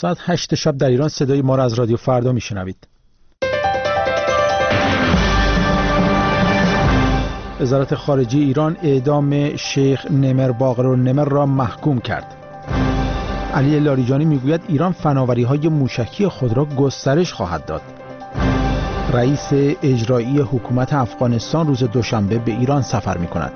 ساعت 8 شب در ایران صدای ما را از رادیو فردا میشنوید. وزارت خارجه ایران اعدام شیخ نمر باقرالنمر را محکوم کرد. علی لاریجانی میگوید ایران فناوری‌های موشکی خود را گسترش خواهد داد. رئیس اجرایی حکومت افغانستان روز دوشنبه به ایران سفر می‌کند.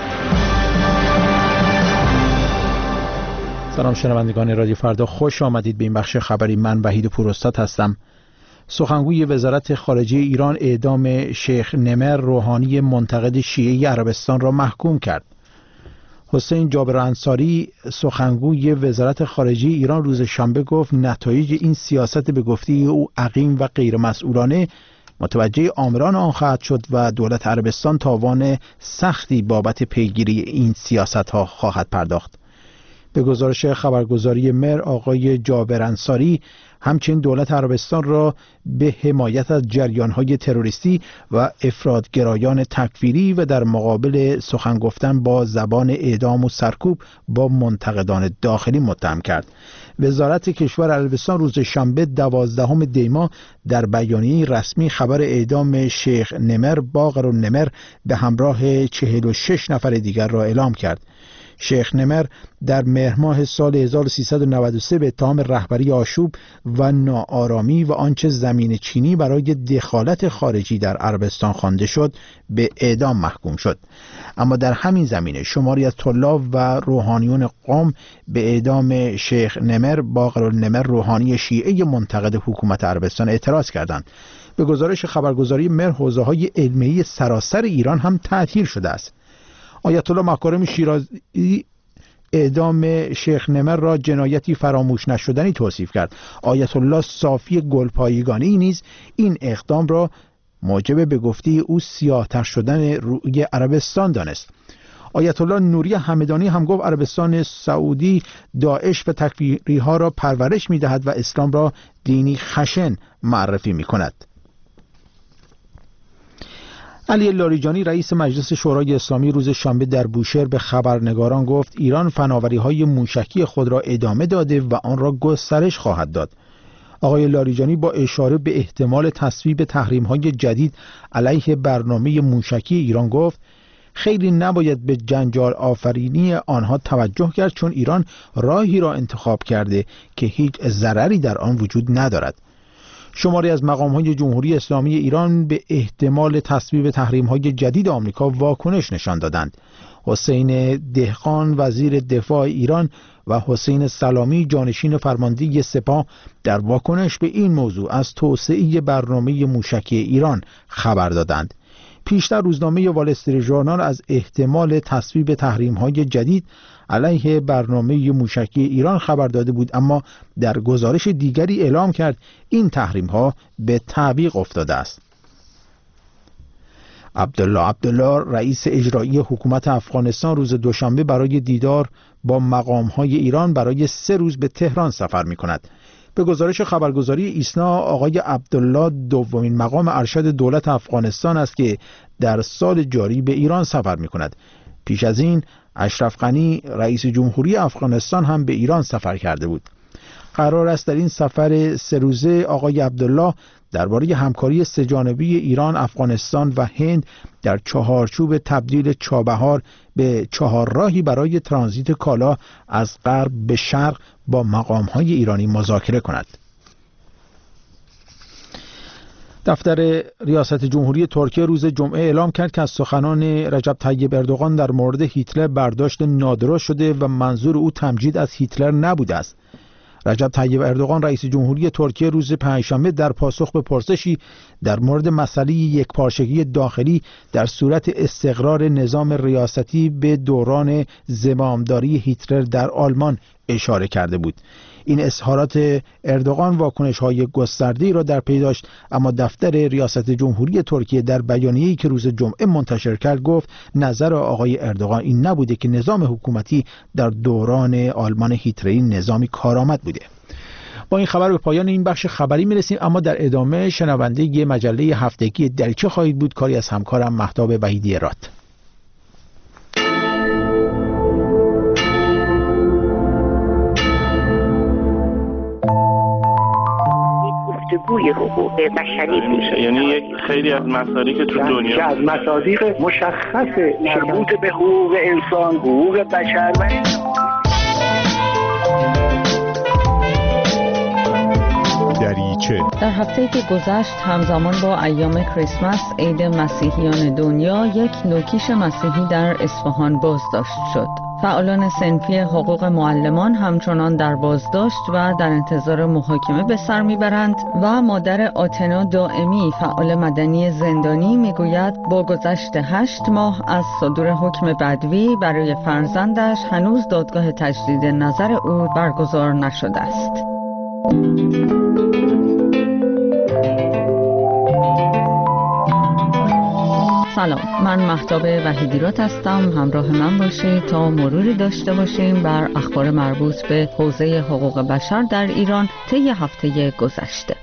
سلام شنوندگان رادیو فردا، خوش آمدید به این بخش خبری. من وحید پوراستاد هستم. سخنگوی وزارت خارجه ایران اعدام شیخ نمر روحانی منتقد شیعه عربستان را محکوم کرد. حسین جابر انصاری سخنگوی وزارت خارجه ایران روز شنبه گفت نتایج این سیاست به گفته او عقیم و غیر مسئولانه متوجه آمران آن خواهد شد و دولت عربستان تاوان سختی بابت پیگیری این سیاست ها خواهد پرداخت. به گزارش خبرگزاری مر، آقای جابر انصاری همچنین دولت عربستان را به حمایت از جریان‌های تروریستی و افراط‌گرایان تکفیری و در مقابل سخن گفتن با زبان اعدام و سرکوب با منتقدان داخلی متهم کرد. وزارت کشور عربستان روز شنبه 12 دی ماه در بیانیه رسمی خبر اعدام شیخ نمر باقرالنمر به همراه 46 نفر دیگر را اعلام کرد. شیخ نمر در مهر ماه سال 1393 به اتهام رهبری آشوب و ناآرامی و آنچه زمین چینی برای دخالت خارجی در عربستان خوانده شد به اعدام محکوم شد. اما در همین زمینه شماری از طلاب و روحانیون قم به اعدام شیخ نمر باقرالنمر روحانی شیعه منتقد حکومت عربستان اعتراض کردند. به گزارش خبرگزاری مر، حوزه‌های علمی سراسر ایران هم تعطیل شده است. آیت الله مکارم شیرازی اعدام شیخ نمر را جنایتی فراموش نشدنی توصیف کرد. آیت الله صافی گلپایگانی نیز این اقدام را موجب به گفته او سیاه‌تر شدن روی عربستان دانست. آیت الله نوری همدانی هم گفت عربستان سعودی داعش و تکفیری ها را پرورش می دهد و اسلام را دینی خشن معرفی می کند. علی لاریجانی رئیس مجلس شورای اسلامی روز شنبه در بوشهر به خبرنگاران گفت ایران فناوری‌های موشکی خود را ادامه داده و آن را گسترش خواهد داد. آقای لاریجانی با اشاره به احتمال تصویب تحریم‌های جدید علیه برنامه موشکی ایران گفت خیلی نباید به جنجال آفرینی آنها توجه کرد، چون ایران راهی را انتخاب کرده که هیچ ضرری در آن وجود ندارد. شماری از مقام‌های جمهوری اسلامی ایران به احتمال تصویب تحریم‌های جدید آمریکا واکنش نشان دادند. حسین دهقان وزیر دفاع ایران و حسین سلامی جانشین فرمانده سپاه در واکنش به این موضوع از توسعه برنامه موشکی ایران خبر دادند. پیشتر روزنامه وال استریت ژورنال از احتمال تصویب تحریم‌های جدید علیه برنامه موشکی ایران خبر داده بود، اما در گزارش دیگری اعلام کرد این تحریم‌ها به تعویق افتاده است. عبدالله رئیس اجرایی حکومت افغانستان روز دوشنبه برای دیدار با مقام‌های ایران برای 3 روز به تهران سفر می‌کند. به گزارش خبرگزاری ایسنا، آقای عبدالله دومین مقام ارشد دولت افغانستان است که در سال جاری به ایران سفر می‌کند. پیش از این اشرف غنی رئیس جمهوری افغانستان هم به ایران سفر کرده بود. قرار است در این سفر 3 روزه آقای عبدالله درباره همکاری 3 جانبه ایران، افغانستان و هند در چهارچوب تبدیل چابهار به 4 راهی برای ترانزیت کالا از غرب به شرق با مقام‌های ایرانی مذاکره کند. دفتر ریاست جمهوری ترکیه روز جمعه اعلام کرد که از سخنان رجب طیب اردوغان در مورد هیتلر برداشت نادرست شده و منظور او تمجید از هیتلر نبوده است. رجب طیب اردوغان رئیس جمهوری ترکیه روز پنجشنبه در پاسخ به پرسشی در مورد مسئله یکپارچگی داخلی در صورت استقرار نظام ریاستی به دوران زمامداری هیتلر در آلمان اشاره کرده بود. این اظهارات اردوغان واکنش‌های گسترده‌ای را در پی داشت، اما دفتر ریاست جمهوری ترکیه در بیانیه‌ای که روز جمعه منتشر کرد گفت نظر آقای اردوغان این نبوده که نظام حکومتی در دوران آلمان هیتلری نظامی کارآمد بوده. با این خبر به پایان این بخش خبری میرسیم، اما در ادامه شنونده ی مجله هفتگی دریچه خواهید بود، کاری از همکارم مهتاب وحیدی راد. گفتگوی حقوق بشری میشه. یعنی یک خیلی از مصادیق تو دنیا از مصادیق مشخص مربوط به حقوق انسان، حقوق بشر و در هفته‌ای که گذشت همزمان با ایام کریسمس عید مسیحیان دنیا یک نوکیش مسیحی در اصفهان بازداشت شد. فعالان صنفی حقوق معلمان همچنان در بازداشت و در انتظار محاکمه به سر میبرند و مادر آتنا دائمی فعال مدنی زندانی میگوید با گذشت 8 ماه از صدور حکم بدوی برای فرزندش هنوز دادگاه تجدید نظر او برگزار نشده است. سلام، من مهتاب وحیدیراد هستم. همراه من باشید تا مروری داشته باشیم بر اخبار مربوط به حوزه حقوق بشر در ایران طی هفته گذشته.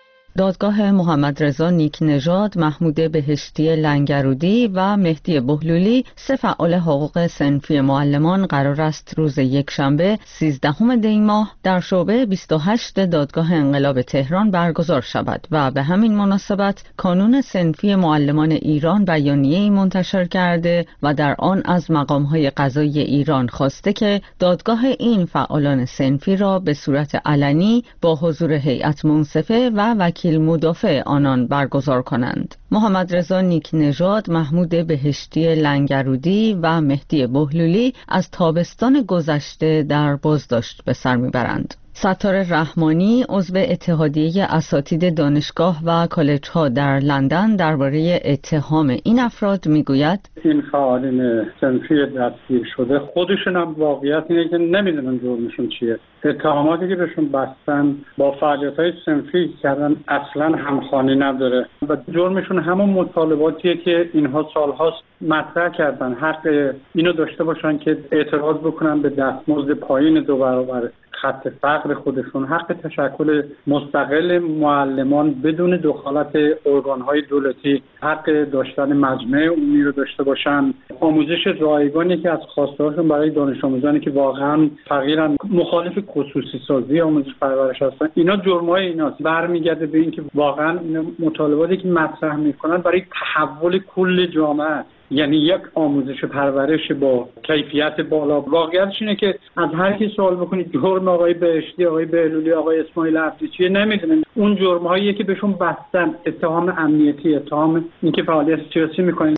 دادگاه محمد رضا نیک نژاد، محمود بهشتی لنگرودی و مهدی بهلولی 3 فعال حقوق صنفی معلمان قرار است روز یکشنبه 13 دی ماه در شعبه 28 دادگاه انقلاب تهران برگزار شود و به همین مناسبت کانون صنفی معلمان ایران بیانیه‌ای منتشر کرده و در آن از مقام‌های قضایی ایران خواسته که دادگاه این فعالان صنفی را به صورت علنی با حضور هیئت منصفه و وکیل مدافع آنان برگزار کنند. محمد رضا نیک نژاد، محمود بهشتی لنگرودی و مهدی بهلولی از تابستان گذشته در بازداشت به سر میبرند. ستار رحمانی، عضو اتحادیه اساتید دانشگاه و کالج‌ها در لندن، درباره اتهام این افراد میگوید این فعالین صنفی دستگیر شده خودشون هم واقعیت اینه که نمیدونن جرمشون چیه. اتهاماتی که بهشون بستن با فعالیت‌های صنفی کردن اصلا همخوانی نداره و جرمشون همون مطالباتیه که اینها سالهاست مطرح کردن. حق اینو داشته باشن که اعتراض بکنن به دستمزد پایین 2 برابر خط فقر خودشون، حق تشکل مستقل معلمان بدون دخالت ارگان‌های دولتی، حق داشتن مجمع عمومی رو داشته باشن، آموزش رایگانی که از خواسته‌هاشون برای دانش آموزانی که واقعا فقیرن، مخالف خصوصی سازی آموزش پرورش هستن. اینا جرم‌های ایناست. برمیگرده به اینکه واقعا اینا مطالباتی که مطرح می‌کنن برای تحول کل جامعه، یعنی یک آموزش پرورش با کیفیت بالا. واقعیتش اینه که از هر کی سوال بکنید جرم آقای بهشتی، آقای بهلولی، آقای اسماعیل عبدی چیه نمیدونن. اون جرم‌هایی که بهشون بستن، اتهام امنیتی، اتهام اینکه فعالیت سیاسی می‌کنن.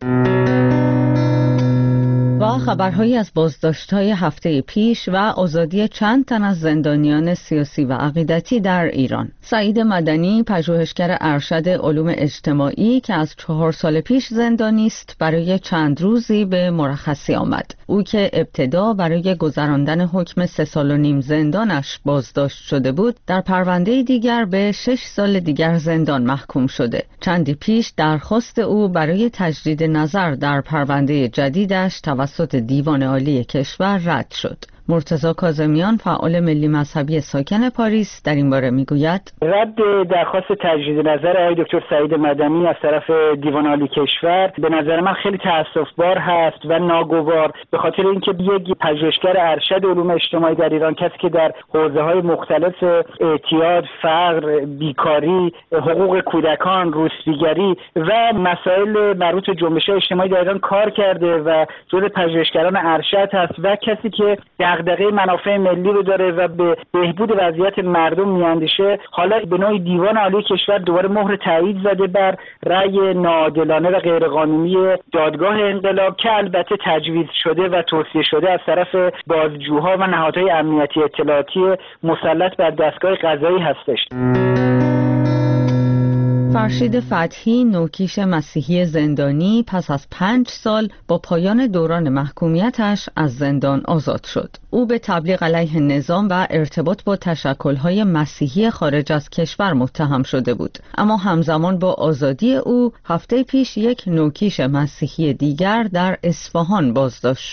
و خبرهایی از بازداشت‌های هفته پیش و آزادی چند تن از زندانیان سیاسی و عقیدتی در ایران. سعید مدنی، پژوهشگر ارشد علوم اجتماعی که از 4 سال پیش زندانی است، برای چند روزی به مرخصی آمد. او که ابتدا برای گذراندن حکم 3 سال و نیم زندانش بازداشت شده بود، در پرونده دیگر به 6 سال دیگر زندان محکوم شده. چندی پیش درخواست او برای تجدید نظر در پرونده جدیدش توسط دیوان عالی کشور رد شد. مرتضی کاظمیان، فعال ملی مذهبی ساکن پاریس، در این باره میگوید رد درخواست تجدید نظر آقای دکتر سعید مدنی از طرف دیوان عالی کشور به نظر من خیلی تأسف‌بار هست و ناگوار، به خاطر اینکه یک پژوهشگر ارشد علوم اجتماعی در ایران، کسی که در حوزه‌های مختلف اعتیاد، فقر، بیکاری، حقوق کودکان، روسپیگری و مسائل مربوط به جنبش‌های اجتماعی در ایران کار کرده و جزو پژوهشگران ارشد هست و کسی که دغدغه منافع ملی رو داره و به بهبود وضعیت مردم میاندیشه، حالا به نوعی دیوان عالی کشور دوباره مهر تایید زده بر رأی ناعادلانه و غیرقانونی دادگاه انقلاب که البته تجویز شده و توصیه شده از طرف بازجوها و نهادهای امنیتی اطلاعاتی مسلط بر دستگاه قضایی هستش. فرشید فتحی، نوکیش مسیحی زندانی، پس از 5 سال با پایان دوران محکومیتش از زندان آزاد شد. او به تبلیغ علیه نظام و ارتباط با تشکل‌های مسیحی خارج از کشور متهم شده بود، اما همزمان با آزادی او هفته پیش یک نوکیش مسیحی دیگر در اصفهان بازداشت شد.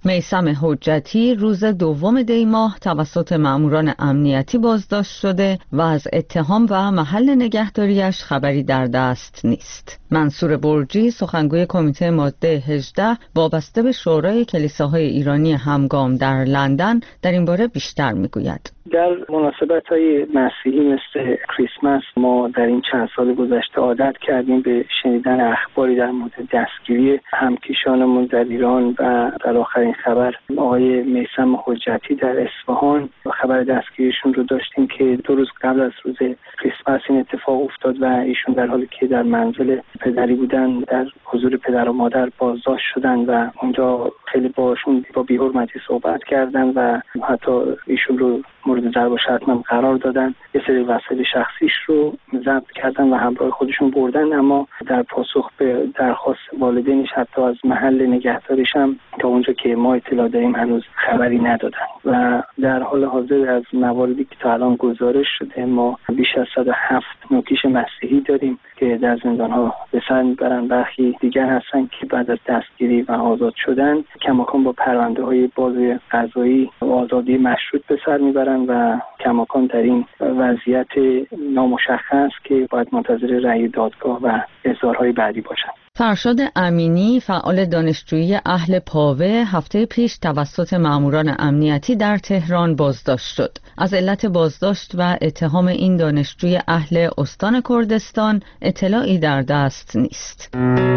میثم حجتی روز 2 دی ماه توسط مأموران امنیتی بازداشت شده و از اتهام و محل نگهداریش خبری در دست نیست. منصور برجی سخنگوی کمیته ماده 18 وابسته به شورای کلیساهای ایرانی همگام در لندن در این باره بیشتر میگوید. در مناسبت‌های مسیحی مثل کریسمس ما در این چند سال گذشته عادت کردیم به شنیدن اخباری در مورد دستگیری همکیشانمون در ایران و در آخرین خبر آقای میثم حجتی در اصفهان خبر دستگیریشون رو داشتیم که 2 روز قبل از روز کریسمس این اتفاق افتاد و ایشون در حالی که در منزل پدری بودن در حضور پدر و مادر بازداشت شدن و اونجا خیلی باشون با بی‌حرمتی صحبت کردن و حتی ایشون رو مورد ضرب و شتم قرار دادن. یه سری وسایل شخصیش رو ضبط کردن و همراه خودشون بردن، اما در پاسخ به درخواست والدینش حتی از محل نگهداریش هم تا اونجا که ما اطلاع داریم هنوز خبری ندادن و در حال حاضر از مواردی که تا الان گزارش شده ما بیش از 107 نوکیش مسیحی داریم که در زندان‌ها به سر میبرن. برخی دیگر هستن که بعد از دستگیری و آزاد شدن کماکان با پرونده‌های بازی قضایی و آزادی مشروط به سر میبرن و کماکان در این وضعیت نامشخص که باید منتظر رأی دادگاه و اظهارهای بعدی باشن. فرشاد امینی فعال دانشجویی اهل پاوه هفته پیش توسط مأموران امنیتی در تهران بازداشت شد. از علت بازداشت و اتهام این دانشجوی اهل استان کردستان اطلاعی در دست نیست.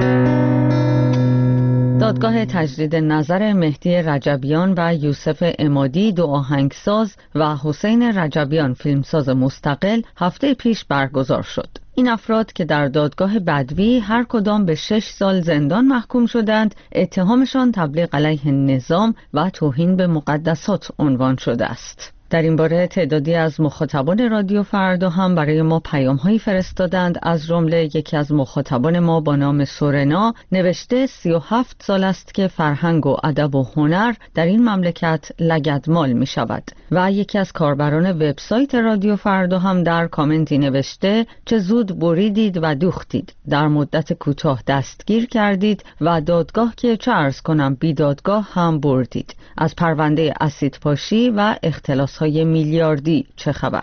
دادگاه تجدید نظر مهدی رجبیان و یوسف عمادی 2 آهنگساز و حسین رجبیان فیلمساز مستقل هفته پیش برگزار شد. این افراد که در دادگاه بدوی هر کدام به 6 سال زندان محکوم شدند، اتهامشان تبلیغ علیه نظام و توهین به مقدسات عنوان شده است. در این باره تعدادی از مخاطبان رادیو فردا هم برای ما پیام‌هایی فرستادند. از جمله یکی از مخاطبان ما با نام سورنا نوشته 37 سال است که فرهنگ و ادب و هنر در این مملکت لگدمال می شود. و یکی از کاربران وبسایت رادیو فردا هم در کامنتی نوشته چه زود بریدید و دوختید، در مدت کوتاه دستگیر کردید و دادگاه که چه عرض کنم بی دادگاه هم بردید. از پرونده اسیدپاشی و اختلاس‌های میلیاردی چه خبر؟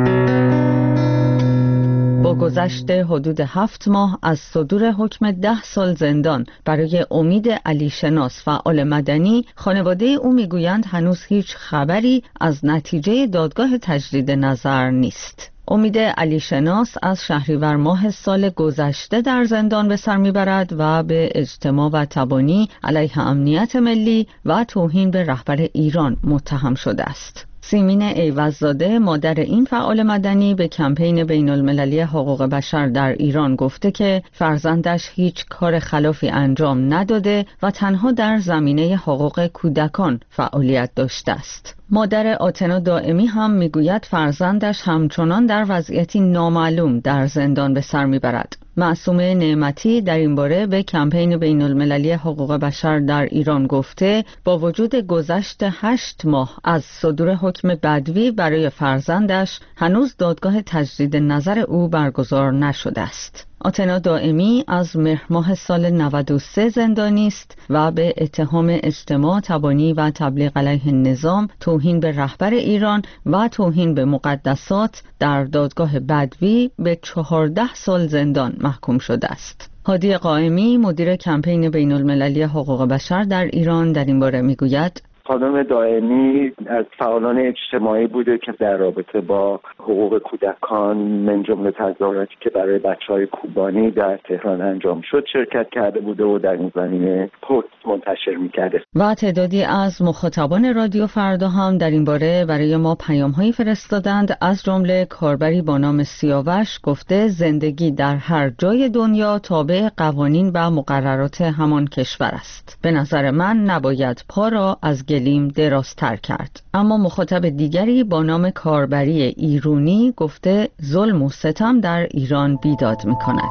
با گذشت حدود 7 ماه از صدور حکم 10 سال زندان برای امید علیشناس فعال مدنی، خانواده او میگویند هنوز هیچ خبری از نتیجه دادگاه تجدید نظر نیست. امید علیشناس از شهریور ماه سال گذشته در زندان به سر میبرد و به اجتماع و تبانی علیه امنیت ملی و توهین به رهبر ایران متهم شده است. سیمین ایوززاده مادر این فعال مدنی به کمپین بین المللی حقوق بشر در ایران گفته که فرزندش هیچ کار خلافی انجام نداده و تنها در زمینه حقوق کودکان فعالیت داشته است. مادر آتنا دائمی هم میگوید فرزندش همچنان در وضعیتی نامعلوم در زندان به سر میبرد. معصومه نعمتی در این باره به کمپین بین المللی حقوق بشر در ایران گفته با وجود گذشت 8 ماه از صدور حکم بدوی برای فرزندش هنوز دادگاه تجدید نظر او برگزار نشده است. آتنا دائمی از مهر ماه سال 93 زندانی است و به اتهام اجتماع تبانی و تبلیغ علیه نظام، توهین به رهبر ایران و توهین به مقدسات در دادگاه بدوی به 14 سال زندان محکوم شده است. هادی قائمی مدیر کمپین بین المللی حقوق بشر در ایران در این باره میگوید خانم دائمی از فعالان اجتماعی بوده که در رابطه با حقوق کودکان من جمله تظاهراتی که برای بچه‌های کوبانی در تهران انجام شد شرکت کرده بوده و در این زمینه پست منتشر می‌کرده. و تعدادی از مخاطبان رادیو فردا هم در این باره برای ما پیام‌هایی فرستادند. از جمله کاربری با نام سیاوش گفته زندگی در هر جای دنیا تابع قوانین و مقررات همان کشور است. به نظر من نباید پا را از گلیم درازتر کرد. اما مخاطب دیگری با نام کاربری ایرونی گفته ظلم و ستم در ایران بیداد می‌کند.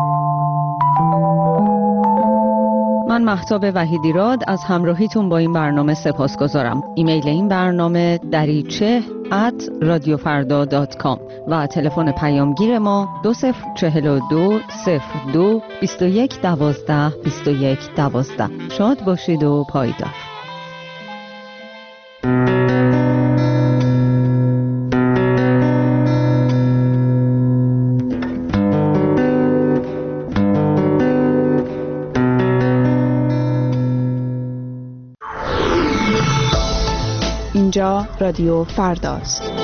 من مهتاب وحیدیراد از همراهیتون با این برنامه سپاسگزارم. ایمیل این برنامه dariche@radiofarda.com و تلفن پیامگیر ما 2042 02 21 12 21 12. شاد باشید و پایدار. اینجا رادیو فرداست.